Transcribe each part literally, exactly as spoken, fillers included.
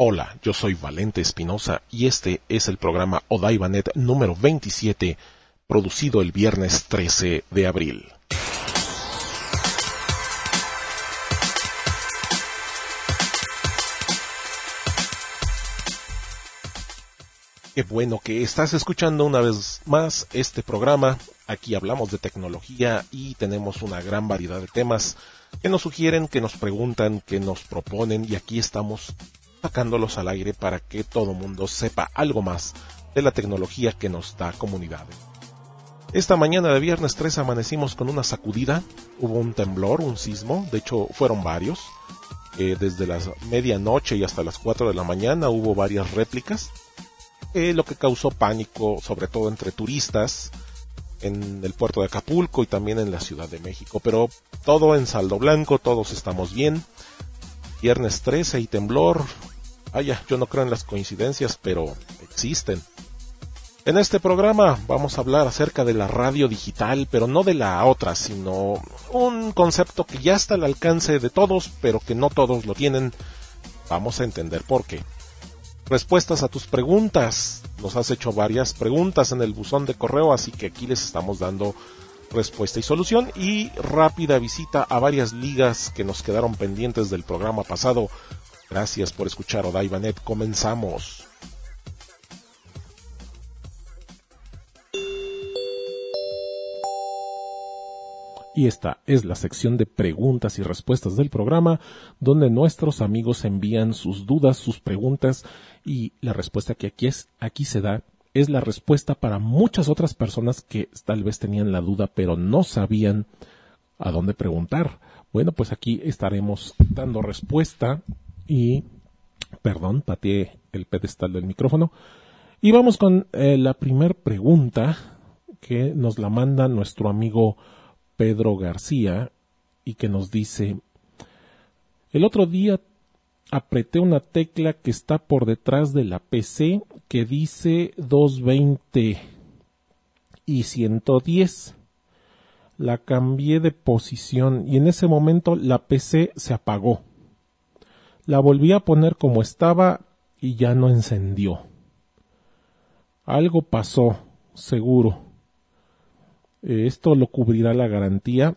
Hola, yo soy Valente Espinosa y este es el programa Odaibanet número veintisiete, producido el viernes trece de abril. Qué bueno que estás escuchando una vez más este programa. Aquí hablamos de tecnología y tenemos una gran variedad de temas que nos sugieren, que nos preguntan, que nos proponen, y aquí estamos sacándolos al aire para que todo mundo sepa algo más de la tecnología que nos da comunidad. Esta mañana de viernes tres amanecimos con una sacudida, hubo un temblor, un sismo, de hecho fueron varios, eh, desde la medianoche y hasta las cuatro de la mañana hubo varias réplicas, eh, lo que causó pánico sobre todo entre turistas en el puerto de Acapulco y también en la Ciudad de México, pero todo en saldo blanco, todos estamos bien. Viernes trece y temblor. Vaya, yo no creo en las coincidencias, pero existen. En este programa vamos a hablar acerca de la radio digital, pero no de la otra, sino un concepto que ya está al alcance de todos, pero que no todos lo tienen. Vamos a entender por qué. Respuestas a tus preguntas. Nos has hecho varias preguntas en el buzón de correo, así que aquí les estamos dando respuesta y solución, y rápida visita a varias ligas que nos quedaron pendientes del programa pasado. Gracias por escuchar Odaibanet. Comenzamos. Y esta es la sección de preguntas y respuestas del programa, donde nuestros amigos envían sus dudas, sus preguntas, y la respuesta que aquí es, aquí se da, es la respuesta para muchas otras personas que tal vez tenían la duda, pero no sabían a dónde preguntar. Bueno, pues aquí estaremos dando respuesta y, perdón, pateé el pedestal del micrófono. Y vamos con eh, la primer pregunta que nos la manda nuestro amigo Pedro García y que nos dice: el otro día apreté una tecla que está por detrás de la P C que dice doscientos veinte y ciento diez. La cambié de posición y en ese momento la P C se apagó. La volví a poner como estaba y ya no encendió. Algo pasó, seguro. Esto lo cubrirá la garantía.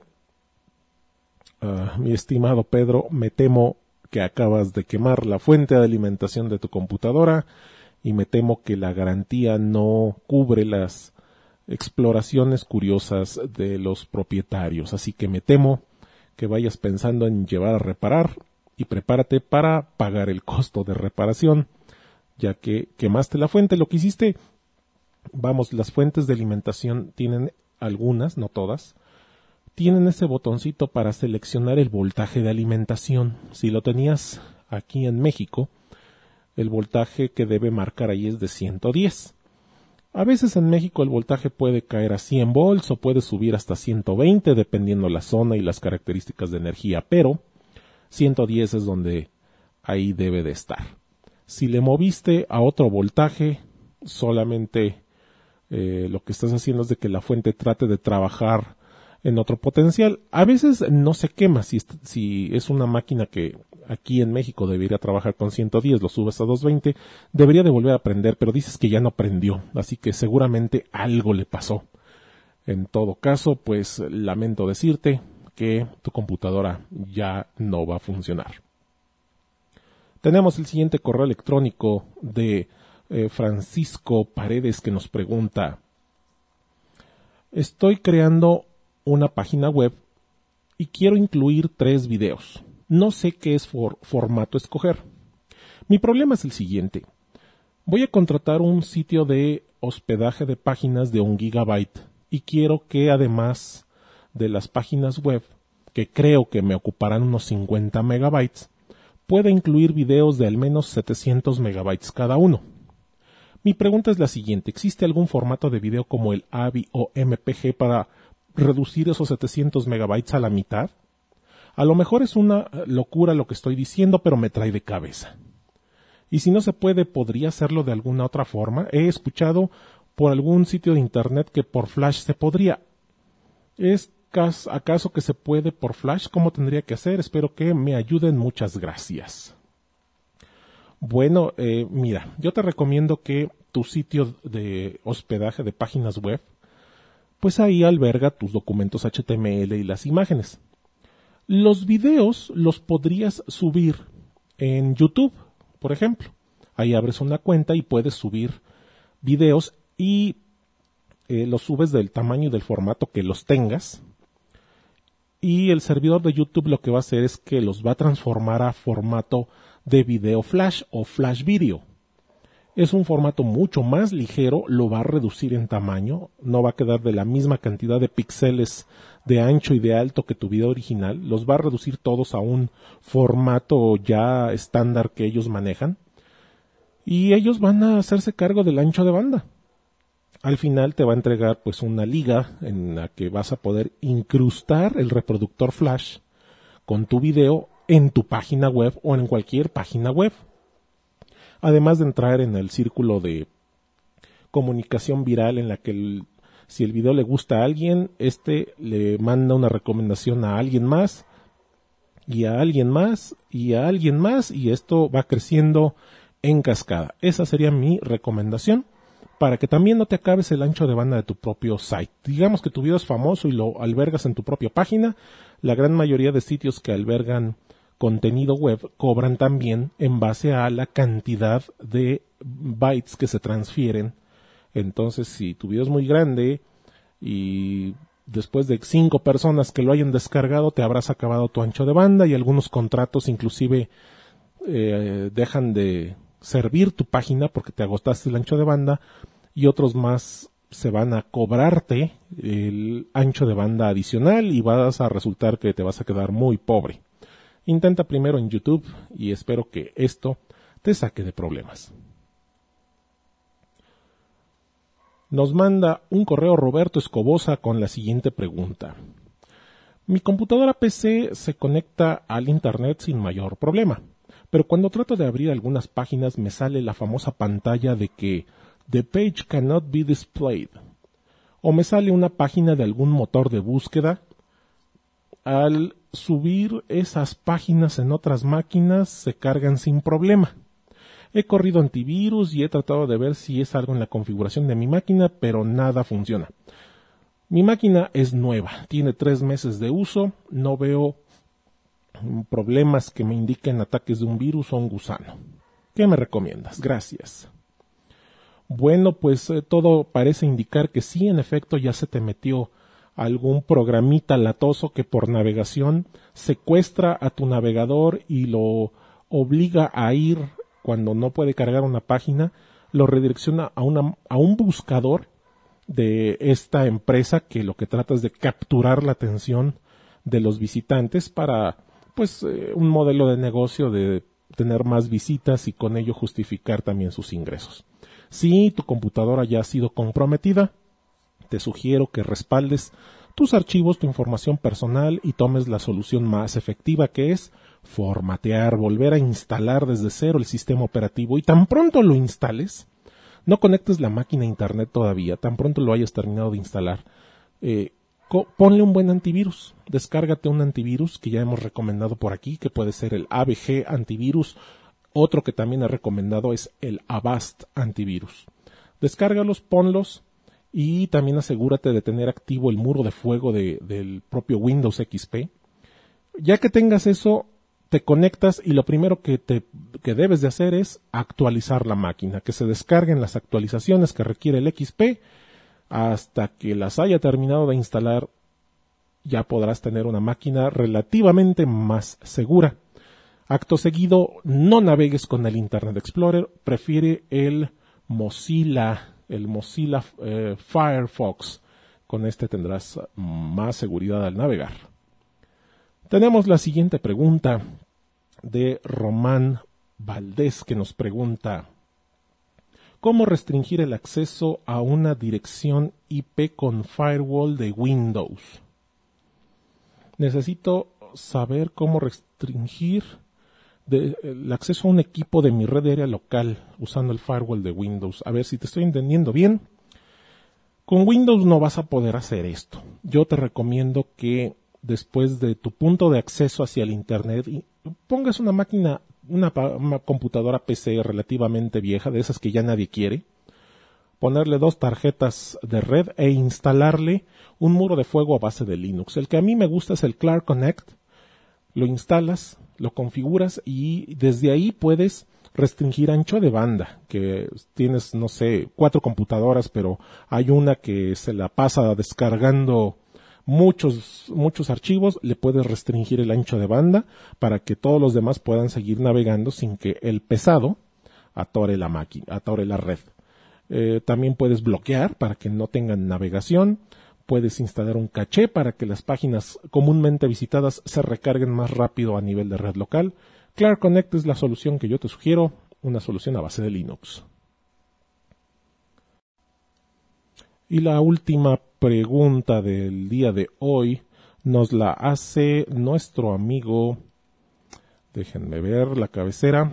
Uh, mi estimado Pedro, me temo que acabas de quemar la fuente de alimentación de tu computadora y me temo que la garantía no cubre las exploraciones curiosas de los propietarios. Así que me temo que vayas pensando en llevar a reparar y prepárate para pagar el costo de reparación, ya que quemaste la fuente. Lo que hiciste, vamos, las fuentes de alimentación tienen algunas, no todas, tienen ese botoncito para seleccionar el voltaje de alimentación. Si lo tenías aquí en México, el voltaje que debe marcar ahí es de ciento diez. A veces en México el voltaje puede caer a cien volts o puede subir hasta ciento veinte dependiendo la zona y las características de energía, pero ciento diez es donde ahí debe de estar. Si le moviste a otro voltaje, solamente eh, lo que estás haciendo es de que la fuente trate de trabajar en otro potencial. A veces no se quema. Si, si es una máquina que aquí en México debería trabajar con ciento diez, lo subes a doscientos veinte, debería de volver a prender, pero dices que ya no prendió, así que seguramente algo le pasó. En todo caso, pues lamento decirte que tu computadora ya no va a funcionar. Tenemos el siguiente correo electrónico de eh, Francisco Paredes, que nos pregunta: estoy creando una página web y quiero incluir tres videos. No sé qué es for- formato escoger. Mi problema es el siguiente. Voy a contratar un sitio de hospedaje de páginas de un gigabyte y quiero que además de las páginas web, que creo que me ocuparán unos cincuenta megabytes, pueda incluir videos de al menos setecientos megabytes cada uno. Mi pregunta es la siguiente: ¿existe algún formato de video como el A V I o M P G para reducir esos setecientos megabytes a la mitad? A lo mejor es una locura lo que estoy diciendo, pero me trae de cabeza. Y si no se puede, ¿podría hacerlo de alguna otra forma? He escuchado por algún sitio de internet que por Flash se podría. ¿Es acaso que se puede por Flash? ¿Cómo tendría que hacer? Espero que me ayuden. Muchas gracias. Bueno, eh, mira, yo te recomiendo que tu sitio de hospedaje de páginas web, pues ahí alberga tus documentos H T M L y las imágenes. Los videos los podrías subir en YouTube, por ejemplo. Ahí abres una cuenta y puedes subir videos y eh, los subes del tamaño y del formato que los tengas. Y el servidor de YouTube lo que va a hacer es que los va a transformar a formato de video flash o flash video. Es un formato mucho más ligero, lo va a reducir en tamaño, no va a quedar de la misma cantidad de píxeles de ancho y de alto que tu video original, los va a reducir todos a un formato ya estándar que ellos manejan y ellos van a hacerse cargo del ancho de banda. Al final te va a entregar pues una liga en la que vas a poder incrustar el reproductor flash con tu video en tu página web o en cualquier página web. Además de entrar en el círculo de comunicación viral en la que el, si el video le gusta a alguien, este le manda una recomendación a alguien más y a alguien más y a alguien más y esto va creciendo en cascada. Esa sería mi recomendación para que también no te acabes el ancho de banda de tu propio site. Digamos que tu video es famoso y lo albergas en tu propia página. La gran mayoría de sitios que albergan contenido web cobran también en base a la cantidad de bytes que se transfieren. Entonces, si tu video es muy grande y después de cinco personas que lo hayan descargado, te habrás acabado tu ancho de banda y algunos contratos inclusive eh, dejan de servir tu página porque te agotaste el ancho de banda y otros más se van a cobrarte el ancho de banda adicional y vas a resultar que te vas a quedar muy pobre. Intenta primero en YouTube y espero que esto te saque de problemas. Nos manda un correo Roberto Escobosa con la siguiente pregunta. Mi computadora P C se conecta al internet sin mayor problema, pero cuando trato de abrir algunas páginas me sale la famosa pantalla de que The page cannot be displayed, o me sale una página de algún motor de búsqueda. Al subir esas páginas en otras máquinas se cargan sin problema. He corrido antivirus y he tratado de ver si es algo en la configuración de mi máquina, pero nada funciona. Mi máquina es nueva, tiene tres meses de uso, no veo problemas que me indiquen ataques de un virus o un gusano. ¿Qué me recomiendas? Gracias. Bueno, pues eh, todo parece indicar que sí, en efecto, ya se te metió algún programita latoso que por navegación secuestra a tu navegador y lo obliga a ir cuando no puede cargar una página, lo redirecciona a, una, a un buscador de esta empresa que lo que trata es de capturar la atención de los visitantes para pues eh, un modelo de negocio de tener más visitas y con ello justificar también sus ingresos. Si tu computadora ya ha sido comprometida, te sugiero que respaldes tus archivos, tu información personal y tomes la solución más efectiva, que es formatear, volver a instalar desde cero el sistema operativo y tan pronto lo instales, no conectes la máquina a internet todavía, tan pronto lo hayas terminado de instalar, eh, co- ponle un buen antivirus, descárgate un antivirus que ya hemos recomendado por aquí, que puede ser el A V G antivirus. Otro que también he recomendado es el Avast antivirus. Descárgalos, ponlos y también asegúrate de tener activo el muro de fuego de, del propio Windows X P. Ya que tengas eso, te conectas y lo primero que, te, que debes de hacer es actualizar la máquina, que se descarguen las actualizaciones que requiere el X P. Hasta que las haya terminado de instalar, ya podrás tener una máquina relativamente más segura. Acto seguido, no navegues con el Internet Explorer, prefiere el Mozilla, el Mozilla eh, Firefox. Con este tendrás más seguridad al navegar. Tenemos la siguiente pregunta de Román Valdés, que nos pregunta: ¿cómo restringir el acceso a una dirección I P con firewall de Windows? Necesito saber cómo restringir de, el acceso a un equipo de mi red aérea local usando el firewall de Windows. A ver si te estoy entendiendo bien. Con Windows no vas a poder hacer esto. Yo te recomiendo que después de tu punto de acceso hacia el Internet pongas una máquina una, una computadora P C relativamente vieja, de esas que ya nadie quiere, ponerle dos tarjetas de red e instalarle un muro de fuego a base de Linux. El que a mí me gusta es el Clark Connect. Lo instalas, lo configuras y desde ahí puedes restringir ancho de banda, que tienes, no sé, cuatro computadoras, pero hay una que se la pasa descargando muchos, muchos archivos, le puedes restringir el ancho de banda para que todos los demás puedan seguir navegando sin que el pesado atore la máquina, atore la red. Eh, también puedes bloquear para que no tengan navegación. Puedes instalar un caché para que las páginas comúnmente visitadas se recarguen más rápido a nivel de red local. Clark Connect es la solución que yo te sugiero, una solución a base de Linux. Y la última pregunta del día de hoy nos la hace nuestro amigo, déjenme ver la cabecera,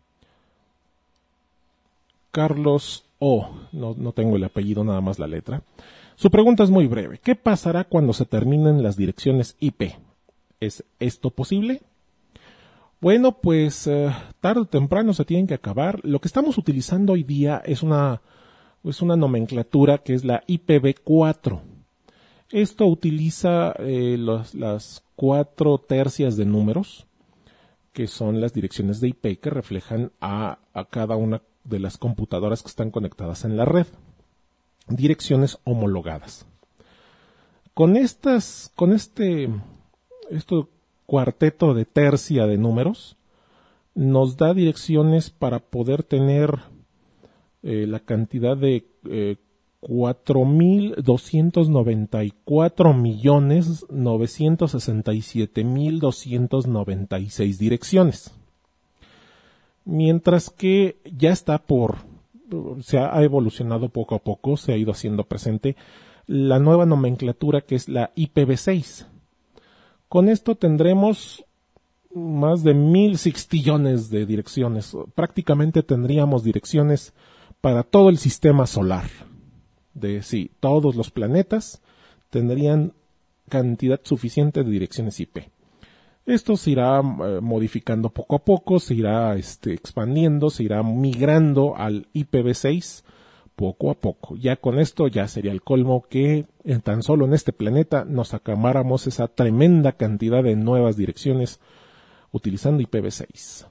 Carlos O. No, no tengo el apellido, nada más la letra. Su pregunta es muy breve. ¿Qué pasará cuando se terminen las direcciones I P? ¿Es esto posible? Bueno, pues eh, tarde o temprano se tienen que acabar. Lo que estamos utilizando hoy día es una, es una nomenclatura que es la I P v cuatro. Esto utiliza eh, los, las cuatro tercias de números, que son las direcciones de I P que reflejan a, a cada una de las computadoras que están conectadas en la red. Direcciones homologadas. Con estas, con este, este cuarteto de tercia de números, nos da direcciones para poder tener eh, la cantidad de eh, cuatro mil doscientos noventa y cuatro millones novecientos sesenta y siete mil doscientos noventa y seis direcciones. Mientras que ya está por, se ha evolucionado poco a poco, se ha ido haciendo presente la nueva nomenclatura que es la I P v seis. Con esto tendremos más de mil sextillones de direcciones. Prácticamente tendríamos direcciones para todo el sistema solar. De sí, todos los planetas tendrían cantidad suficiente de direcciones I P. Esto se irá eh, modificando poco a poco, se irá este, expandiendo, se irá migrando al I P v seis poco a poco. Ya con esto ya sería el colmo que en tan solo en este planeta nos acabáramos esa tremenda cantidad de nuevas direcciones utilizando I P v seis.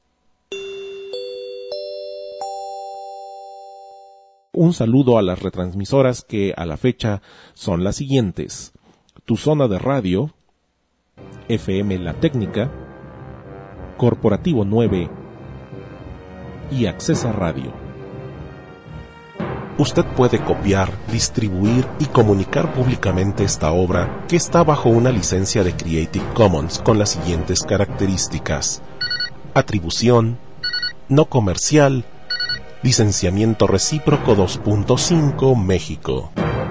Un saludo a las retransmisoras que a la fecha son las siguientes: Tu Zona de Radio, F M La Técnica, Corporativo nueve y Accesa Radio. Usted puede copiar, distribuir y comunicar públicamente esta obra que está bajo una licencia de Creative Commons con las siguientes características: atribución, no comercial, licenciamiento recíproco dos punto cinco, México.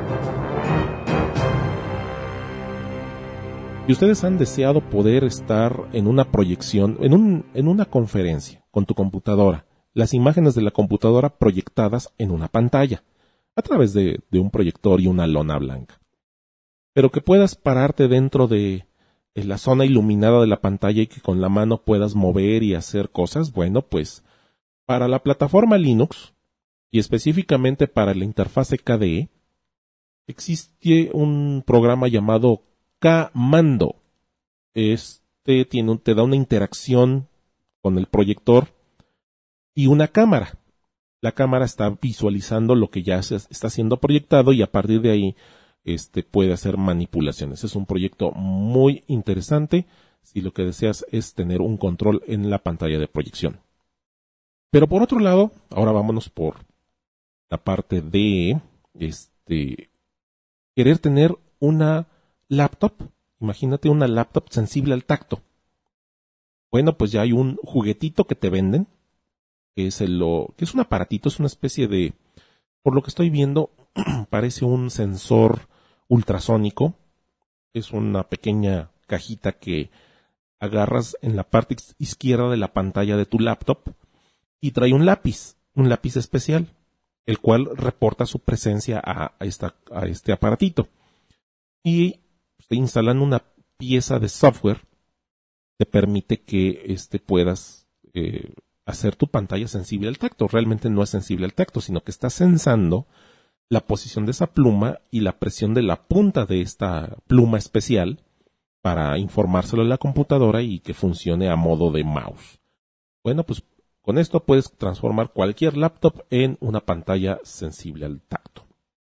Y ustedes han deseado poder estar en una proyección, en, un, en una conferencia con tu computadora, las imágenes de la computadora proyectadas en una pantalla, a través de, de un proyector y una lona blanca. Pero que puedas pararte dentro de, de la zona iluminada de la pantalla y que con la mano puedas mover y hacer cosas. Bueno, pues para la plataforma Linux, y específicamente para la interfase K D E, existe un programa llamado Kmando. Este tiene un, te da una interacción con el proyector y una cámara. La cámara está visualizando lo que ya se está siendo proyectado y a partir de ahí este, puede hacer manipulaciones. Es un proyecto muy interesante si lo que deseas es tener un control en la pantalla de proyección. Pero por otro lado, ahora vámonos por la parte de este, querer tener una laptop. Imagínate una laptop sensible al tacto. Bueno, pues ya hay un juguetito que te venden, que es el, lo, que es un aparatito, es una especie de, por lo que estoy viendo, parece un sensor ultrasónico. Es una pequeña cajita que agarras en la parte izquierda de la pantalla de tu laptop y trae un lápiz, un lápiz especial, el cual reporta su presencia a, a, esta, a este aparatito. Y te instalan una pieza de software que permite que este, puedas eh, hacer tu pantalla sensible al tacto. Realmente no es sensible al tacto, sino que está sensando la posición de esa pluma y la presión de la punta de esta pluma especial para informárselo a la computadora y que funcione a modo de mouse. Bueno, pues con esto puedes transformar cualquier laptop en una pantalla sensible al tacto.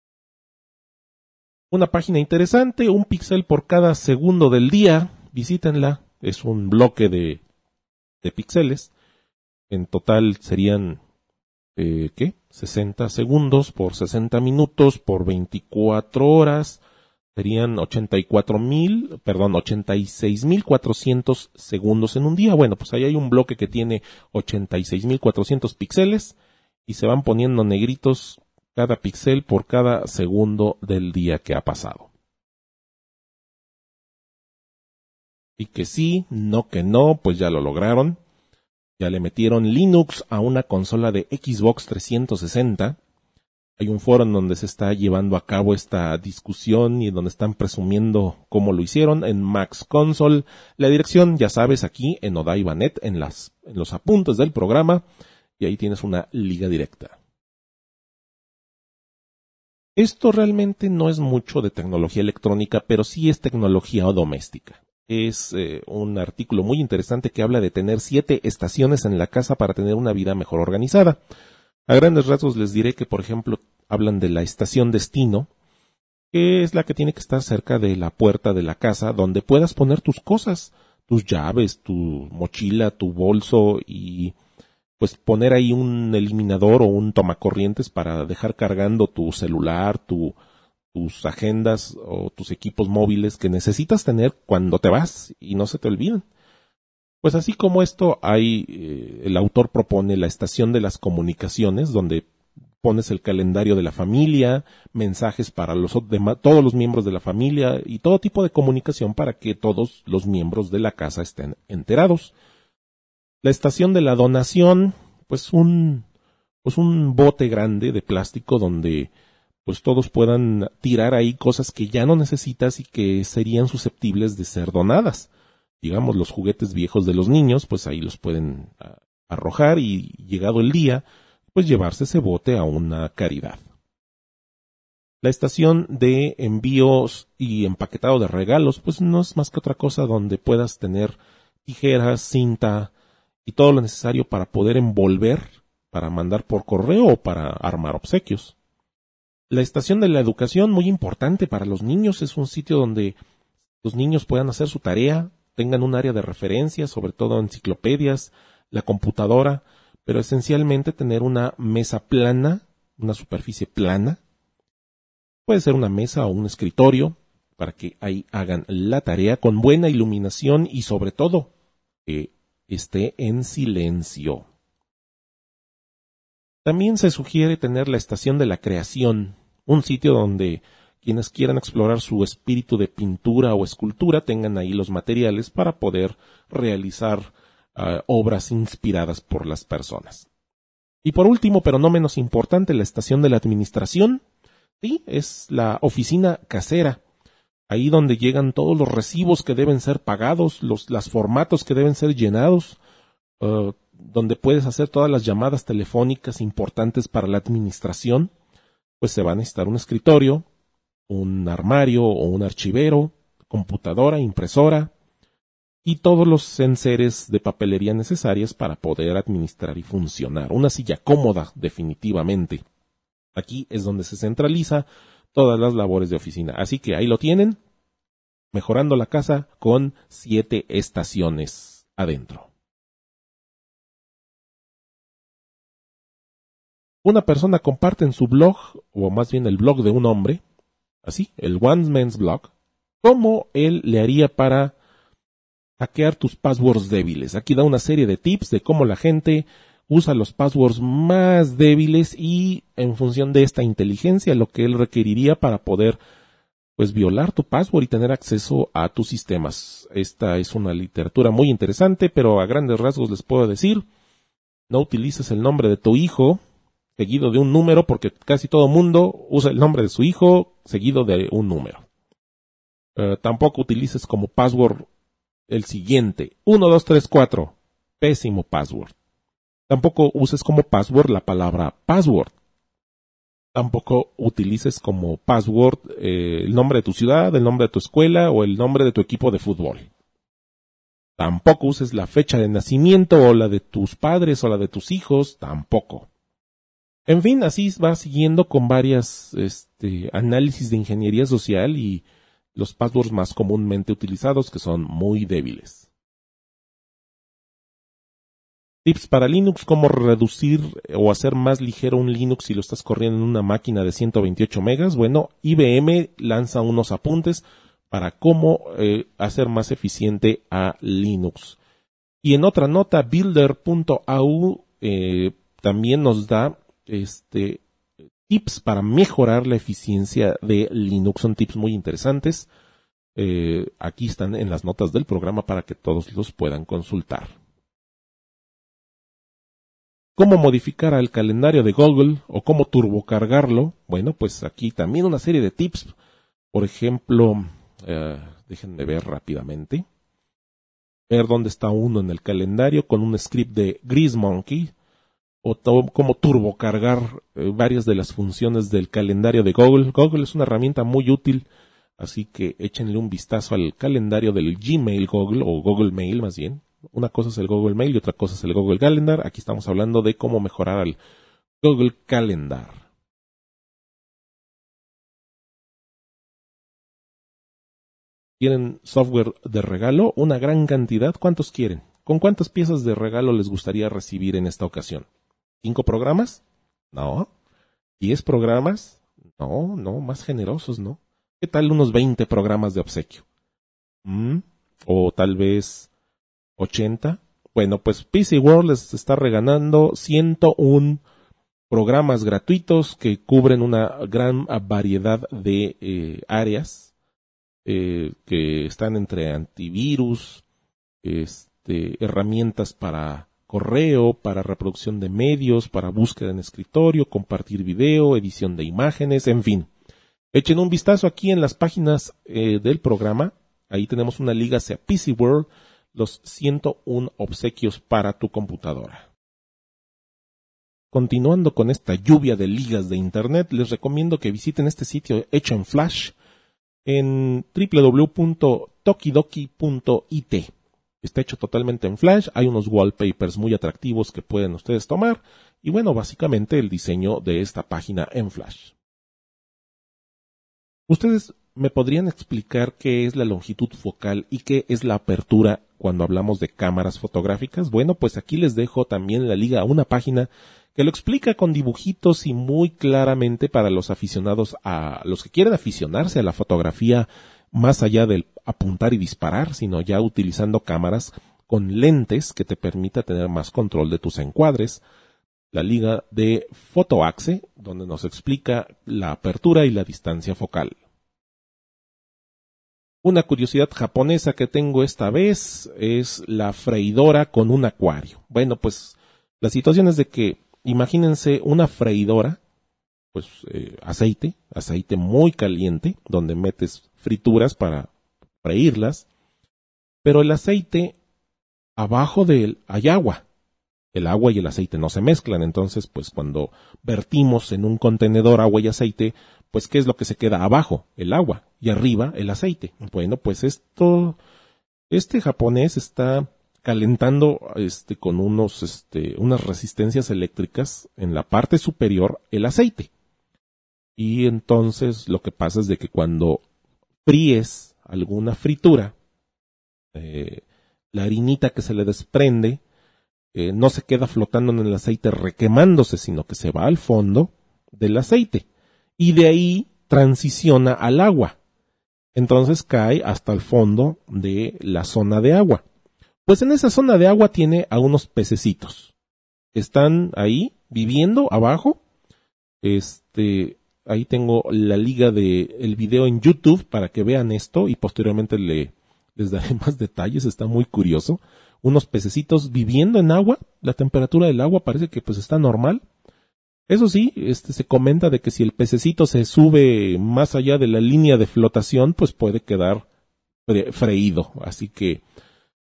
Una página interesante, un píxel por cada segundo del día. Visítenla, es un bloque de, de píxeles. En total serían, eh, ¿qué? sesenta segundos por sesenta minutos por veinticuatro horas. Serían ochenta y cuatro mil, perdón, ochenta y seis mil cuatrocientos segundos en un día. Bueno, pues ahí hay un bloque que tiene ochenta y seis mil cuatrocientos píxeles y se van poniendo negritos cada píxel por cada segundo del día que ha pasado. Y que sí, no que no, pues ya lo lograron. Ya le metieron Linux a una consola de Xbox trescientos sesenta. Hay un foro en donde se está llevando a cabo esta discusión y donde están presumiendo cómo lo hicieron en Max Console. La dirección, ya sabes, aquí en Odaiba punto net, en, las, en los apuntes del programa, y ahí tienes una liga directa. Esto realmente no es mucho de tecnología electrónica, pero sí es tecnología doméstica. Es eh, un artículo muy interesante que habla de tener siete estaciones en la casa para tener una vida mejor organizada. A grandes rasgos les diré que, por ejemplo, hablan de la estación destino, que es la que tiene que estar cerca de la puerta de la casa, donde puedas poner tus cosas, tus llaves, tu mochila, tu bolso y pues poner ahí un eliminador o un tomacorrientes para dejar cargando tu celular, tu, tus agendas o tus equipos móviles que necesitas tener cuando te vas y no se te olviden. Pues así como esto, hay eh, el autor propone la estación de las comunicaciones, donde pones el calendario de la familia, mensajes para los demás, todos los miembros de la familia y todo tipo de comunicación para que todos los miembros de la casa estén enterados. La estación de la donación, pues un, pues un bote grande de plástico donde pues todos puedan tirar ahí cosas que ya no necesitas y que serían susceptibles de ser donadas. Digamos, los juguetes viejos de los niños, pues ahí los pueden uh, arrojar y, llegado el día, pues llevarse ese bote a una caridad. La estación de envíos y empaquetado de regalos, pues no es más que otra cosa donde puedas tener tijeras, cinta y todo lo necesario para poder envolver, para mandar por correo o para armar obsequios. La estación de la educación, muy importante para los niños, es un sitio donde los niños puedan hacer su tarea, tengan un área de referencia, sobre todo enciclopedias, la computadora, pero esencialmente tener una mesa plana, una superficie plana. Puede ser una mesa o un escritorio para que ahí hagan la tarea con buena iluminación y sobre todo que esté en silencio. También se sugiere tener la estación de la creación, un sitio donde quienes quieran explorar su espíritu de pintura o escultura tengan ahí los materiales para poder realizar uh, obras inspiradas por las personas. Y por último, pero no menos importante, la estación de la administración. Sí, es la oficina casera. Ahí donde llegan todos los recibos que deben ser pagados, los las formatos que deben ser llenados, uh, donde puedes hacer todas las llamadas telefónicas importantes para la administración. Pues se va a necesitar un escritorio, un armario o un archivero, computadora, impresora y todos los enseres de papelería necesarias para poder administrar y funcionar. Una silla cómoda, definitivamente. Aquí es donde se centraliza todas las labores de oficina. Así que ahí lo tienen, mejorando la casa con siete estaciones adentro. Una persona comparte en su blog, o más bien el blog de un hombre, así, el One Man's Blog, cómo él le haría para hackear tus passwords débiles. Aquí da una serie de tips de cómo la gente usa los passwords más débiles y en función de esta inteligencia lo que él requeriría para poder pues violar tu password y tener acceso a tus sistemas. Esta es una literatura muy interesante, pero a grandes rasgos les puedo decir, no utilices el nombre de tu hijo seguido de un número, porque casi todo mundo usa el nombre de su hijo seguido de un número. Uh, tampoco utilices como password el siguiente, uno, dos, tres, cuatro. pésimo password. Tampoco uses como password la palabra password. Tampoco utilices como password eh, el nombre de tu ciudad, el nombre de tu escuela o el nombre de tu equipo de fútbol. Tampoco uses la fecha de nacimiento o la de tus padres o la de tus hijos, tampoco. En fin, así va siguiendo con varias este, análisis de ingeniería social y los passwords más comúnmente utilizados que son muy débiles. Tips para Linux, cómo reducir o hacer más ligero un Linux si lo estás corriendo en una máquina de ciento veintiocho megas. Bueno, I B M lanza unos apuntes para cómo eh, hacer más eficiente a Linux. Y en otra nota, builder punto a u eh, también nos da este tips para mejorar la eficiencia de Linux. Son tips muy interesantes. Eh, aquí están en las notas del programa para que todos los puedan consultar. ¿Cómo modificar el calendario de Google o cómo turbocargarlo? Bueno, pues aquí también una serie de tips. Por ejemplo, eh, déjenme ver rápidamente. Ver dónde está uno en el calendario con un script de GreaseMonkey. O to- cómo turbocargar eh, varias de las funciones del calendario de Google. Google es una herramienta muy útil, así que échenle un vistazo al calendario del Gmail Google o Google Mail más bien. Una cosa es el Google Mail y otra cosa es el Google Calendar. Aquí estamos hablando de cómo mejorar al Google Calendar. ¿Quieren software de regalo? Una gran cantidad. ¿Cuántos quieren? ¿Con cuántas piezas de regalo les gustaría recibir en esta ocasión? ¿Cinco programas? No. ¿Diez programas? No, no, más generosos, ¿no? ¿Qué tal unos veinte programas de obsequio? ¿Mm? O tal vez ochenta. Bueno, pues P C World les está regalando ciento uno programas gratuitos que cubren una gran variedad de eh, áreas eh, que están entre antivirus, este, herramientas para correo, para reproducción de medios, para búsqueda en escritorio, compartir video, edición de imágenes, en fin. Echen un vistazo aquí en las páginas eh, del programa. Ahí tenemos una liga hacia P C World, los ciento uno obsequios para tu computadora. Continuando con esta lluvia de ligas de internet, les recomiendo que visiten este sitio hecho en Flash en doble u doble u doble u punto tokidoki punto i t. Está hecho totalmente en Flash, hay unos wallpapers muy atractivos que pueden ustedes tomar y bueno, básicamente el diseño de esta página en Flash. ¿Ustedes me podrían explicar qué es la longitud focal y qué es la apertura cuando hablamos de cámaras fotográficas? Bueno, pues aquí les dejo también la liga a una página que lo explica con dibujitos y muy claramente para los aficionados, a los que quieren aficionarse a la fotografía más allá del apuntar y disparar, sino ya utilizando cámaras con lentes que te permita tener más control de tus encuadres. La liga de PhotoAxe, donde nos explica la apertura y la distancia focal. Una curiosidad japonesa que tengo esta vez es la freidora con un acuario. Bueno, pues la situación es de que imagínense una freidora, pues eh, aceite, aceite muy caliente, donde metes frituras para freírlas, pero el aceite, abajo de él hay agua. El agua y el aceite no se mezclan, entonces pues cuando vertimos en un contenedor agua y aceite, pues ¿qué es lo que se queda abajo? El agua y arriba el aceite. Bueno, pues esto, este japonés está calentando este con unos este unas resistencias eléctricas en la parte superior el aceite. Y entonces lo que pasa es de que cuando fríes alguna fritura, eh, la harinita que se le desprende Eh, no se queda flotando en el aceite requemándose, sino que se va al fondo del aceite y de ahí transiciona al agua. Entonces cae hasta el fondo de la zona de agua. Pues en esa zona de agua tiene a unos pececitos que están ahí viviendo abajo. Este, ahí tengo la liga de el video en YouTube para que vean esto y posteriormente le, les daré más detalles. Está muy curioso. Unos pececitos viviendo en agua, la temperatura del agua parece que pues está normal. Eso sí, este se comenta de que si el pececito se sube más allá de la línea de flotación, pues puede quedar fre- freído. Así que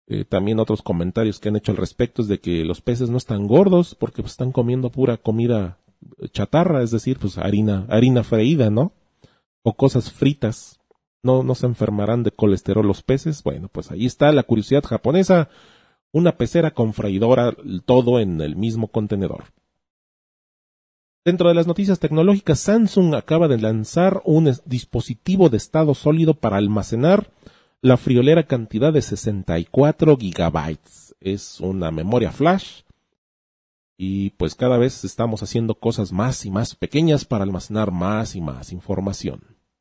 Eh, también otros comentarios que han hecho al respecto es de que los peces no están gordos porque pues, están comiendo pura comida chatarra, es decir, pues harina, harina freída, ¿no? O cosas fritas. No, no se enfermarán de colesterol los peces. Bueno, pues ahí está la curiosidad japonesa. Una pecera con freidora, todo en el mismo contenedor. Dentro de las noticias tecnológicas, Samsung acaba de lanzar un dispositivo de estado sólido para almacenar la friolera cantidad de sesenta y cuatro gigabytes. Es una memoria flash y pues cada vez estamos haciendo cosas más y más pequeñas para almacenar más y más información.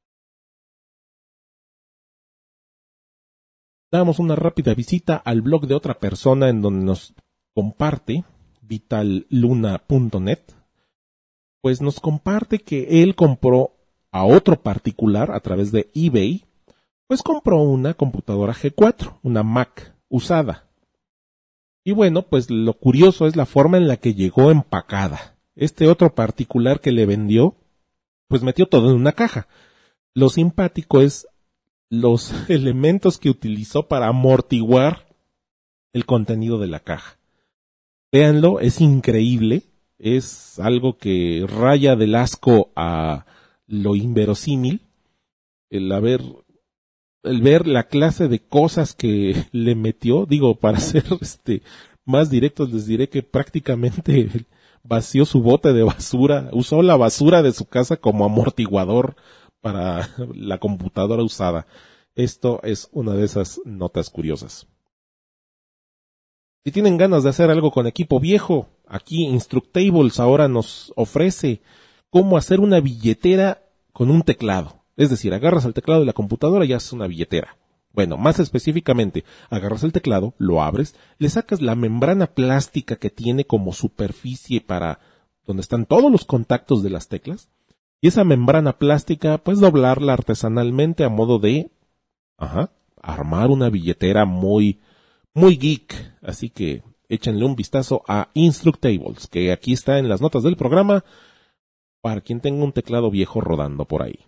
Damos una rápida visita al blog de otra persona en donde nos comparte, vital luna punto net, pues nos comparte que él compró a otro particular a través de eBay, pues compró una computadora G cuatro, una Mac usada. Y bueno, pues lo curioso es la forma en la que llegó empacada. Este otro particular que le vendió, pues metió todo en una caja. Lo simpático es los elementos que utilizó para amortiguar el contenido de la caja. Véanlo, es increíble. Es algo que raya del asco a lo inverosímil. El haber, el ver la clase de cosas que le metió, digo, para ser este más directos les diré que prácticamente vació su bote de basura, usó la basura de su casa como amortiguador para la computadora usada. Esto es una de esas notas curiosas. Si tienen ganas de hacer algo con equipo viejo, aquí Instructables ahora nos ofrece cómo hacer una billetera con un teclado. Es decir, agarras el teclado de la computadora y haces una billetera. Bueno, más específicamente, agarras el teclado, lo abres, le sacas la membrana plástica que tiene como superficie para donde están todos los contactos de las teclas, y esa membrana plástica puedes doblarla artesanalmente a modo de, ajá, armar una billetera muy Muy geek, así que échenle un vistazo a Instructables, que aquí está en las notas del programa, para quien tenga un teclado viejo rodando por ahí.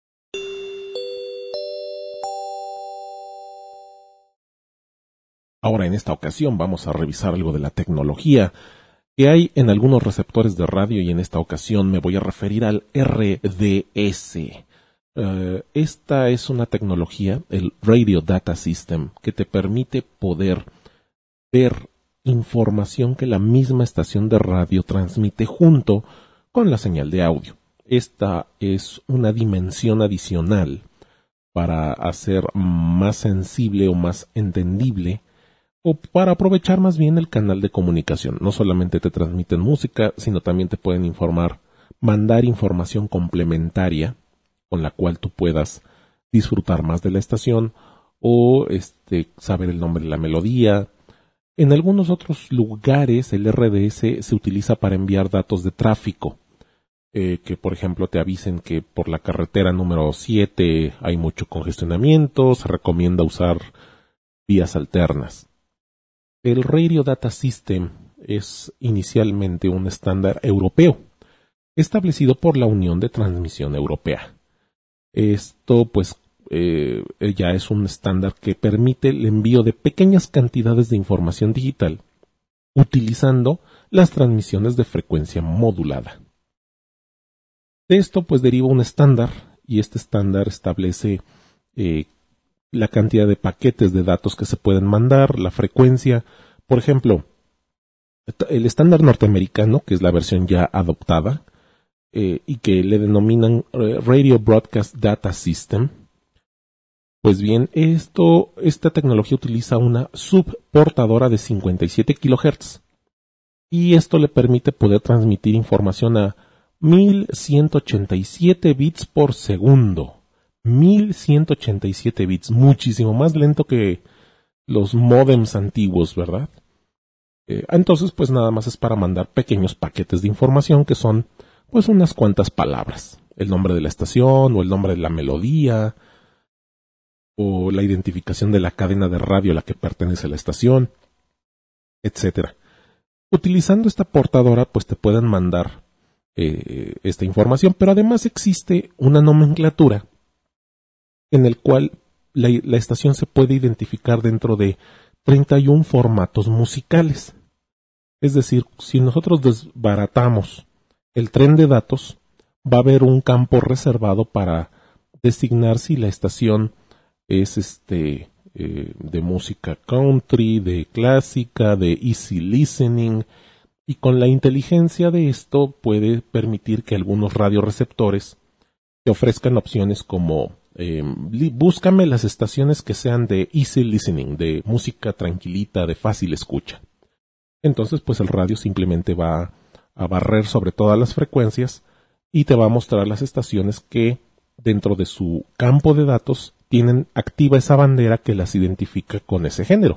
Ahora en esta ocasión vamos a revisar algo de la tecnología que hay en algunos receptores de radio y en esta ocasión me voy a referir al R D S. Uh, esta es una tecnología, el Radio Data System, que te permite poder ver información que la misma estación de radio transmite junto con la señal de audio. Esta es una dimensión adicional para hacer más sensible o más entendible o para aprovechar más bien el canal de comunicación. No solamente te transmiten música, sino también te pueden informar, mandar información complementaria con la cual tú puedas disfrutar más de la estación o este, saber el nombre de la melodía. En algunos otros lugares el R D S se utiliza para enviar datos de tráfico, eh, que por ejemplo te avisen que por la carretera número siete hay mucho congestionamiento, se recomienda usar vías alternas. El Radio Data System es inicialmente un estándar europeo, establecido por la Unión de Transmisión Europea. Esto pues eh, ya es un estándar que permite el envío de pequeñas cantidades de información digital utilizando las transmisiones de frecuencia modulada. De esto pues deriva un estándar y este estándar establece eh, la cantidad de paquetes de datos que se pueden mandar, la frecuencia. Por ejemplo, el estándar norteamericano, que es la versión ya adoptada, Eh, y que le denominan eh, Radio Broadcast Data System. Pues bien, esto, esta tecnología utiliza una subportadora de cincuenta y siete kilohertz y esto le permite poder transmitir información a mil ciento ochenta y siete bits por segundo. mil ciento ochenta y siete bits, muchísimo más lento que los módems antiguos, ¿verdad? Eh, entonces, pues nada más es para mandar pequeños paquetes de información que son pues unas cuantas palabras, el nombre de la estación o el nombre de la melodía o la identificación de la cadena de radio a la que pertenece la estación, etcétera. Utilizando esta portadora pues te pueden mandar eh, esta información, pero además existe una nomenclatura en el cual la, la estación se puede identificar dentro de treinta y uno formatos musicales. Es decir, si nosotros desbaratamos el tren de datos, va a haber un campo reservado para designar si la estación es este eh, de música country, de clásica, de easy listening, y con la inteligencia de esto puede permitir que algunos radioreceptores te ofrezcan opciones como eh, búscame las estaciones que sean de easy listening, de música tranquilita, de fácil escucha. Entonces, pues el radio simplemente va a barrer sobre todas las frecuencias y te va a mostrar las estaciones que dentro de su campo de datos tienen activa esa bandera que las identifica con ese género.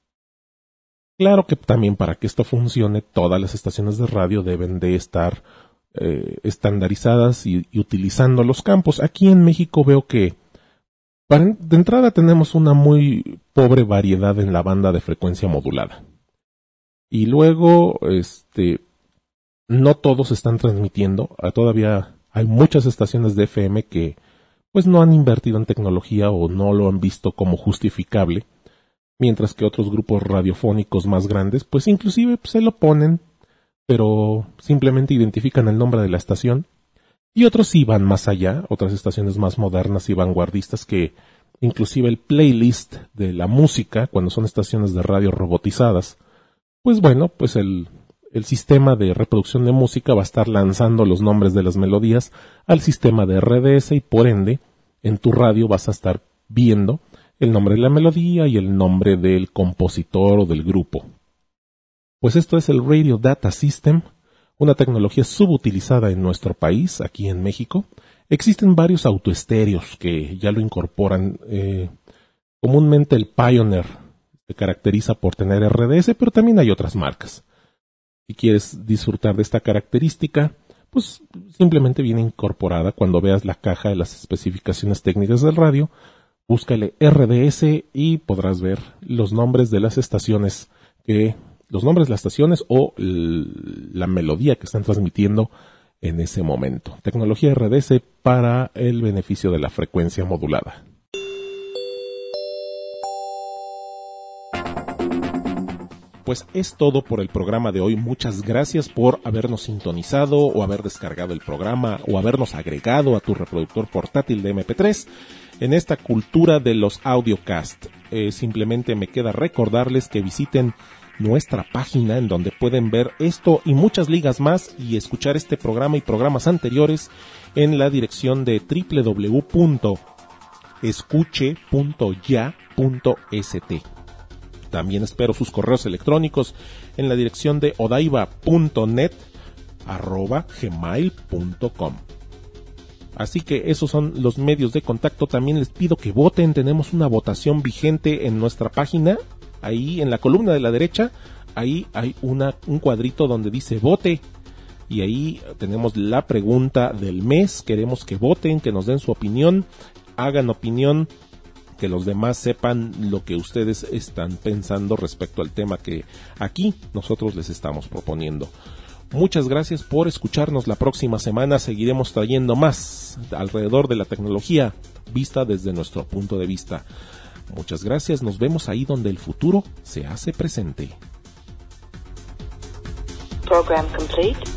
Claro que también para que esto funcione, todas las estaciones de radio deben de estar eh, estandarizadas y, y utilizando los campos. Aquí en México veo que para, de entrada tenemos una muy pobre variedad en la banda de frecuencia modulada. Y luego, este, no todos están transmitiendo. Todavía hay muchas estaciones de F M que pues no han invertido en tecnología o no lo han visto como justificable. Mientras que otros grupos radiofónicos más grandes, pues inclusive pues, se lo ponen, pero simplemente identifican el nombre de la estación. Y otros sí van más allá, otras estaciones más modernas y vanguardistas que inclusive el playlist de la música, cuando son estaciones de radio robotizadas, pues bueno, pues el, el sistema de reproducción de música va a estar lanzando los nombres de las melodías al sistema de R D S y por ende en tu radio vas a estar viendo el nombre de la melodía y el nombre del compositor o del grupo. Pues esto es el Radio Data System, una tecnología subutilizada en nuestro país, aquí en México. Existen varios autoestéreos que ya lo incorporan. Eh, comúnmente el Pioneer se caracteriza por tener R D S, pero también hay otras marcas. Si quieres disfrutar de esta característica, pues simplemente viene incorporada cuando veas la caja de las especificaciones técnicas del radio. Búscale R D S y podrás ver los nombres de las estaciones, que los nombres de las estaciones o la melodía que están transmitiendo en ese momento. Tecnología R D S para el beneficio de la frecuencia modulada. Pues es todo por el programa de hoy. Muchas gracias por habernos sintonizado o haber descargado el programa o habernos agregado a tu reproductor portátil de eme pe tres en esta cultura de los audiocast. Eh, simplemente me queda recordarles que visiten nuestra página en donde pueden ver esto y muchas ligas más y escuchar este programa y programas anteriores en la dirección de doble u doble u doble u punto escuche punto ya punto es te. También espero sus correos electrónicos en la dirección de odaiba punto net arroba gmail punto com. Así que esos son los medios de contacto. También les pido que voten. Tenemos una votación vigente en nuestra página. Ahí en la columna de la derecha, ahí hay una, un cuadrito donde dice vote. Y ahí tenemos la pregunta del mes. Queremos que voten, que nos den su opinión. Hagan opinión, que los demás sepan lo que ustedes están pensando respecto al tema que aquí nosotros les estamos proponiendo. Muchas gracias por escucharnos. La próxima semana seguiremos trayendo más alrededor de la tecnología vista desde nuestro punto de vista. Muchas gracias. Nos vemos ahí donde el futuro se hace presente. Program complete.